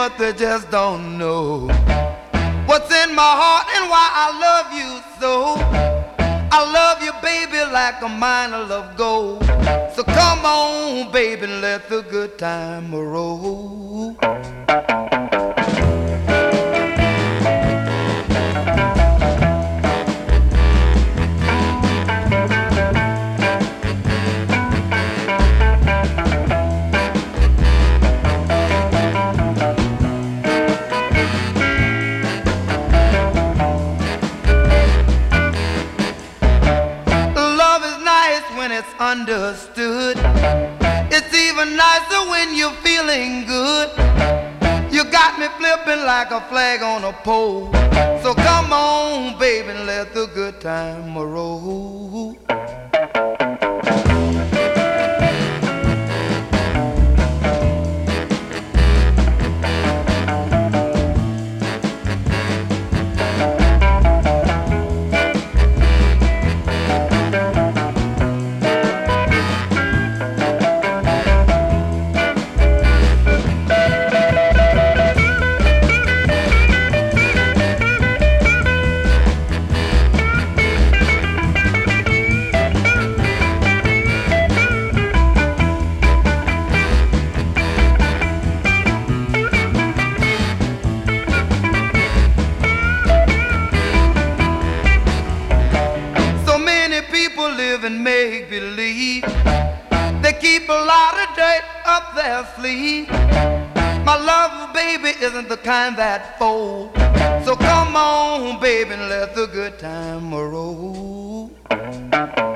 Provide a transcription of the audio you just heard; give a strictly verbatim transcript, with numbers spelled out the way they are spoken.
but they just don't know what's in my heart and why I love you so. I love you, baby, like a mine of gold. So come on, baby, and let the good time roll. It's understood. It's even nicer when you're feeling good. You got me flipping like a flag on a pole. So come on, baby, and let the good time roll. And make believe they keep a lot of dirt up their sleeve. My love, baby, isn't the kind that folds. So come on, baby, and let the good time roll.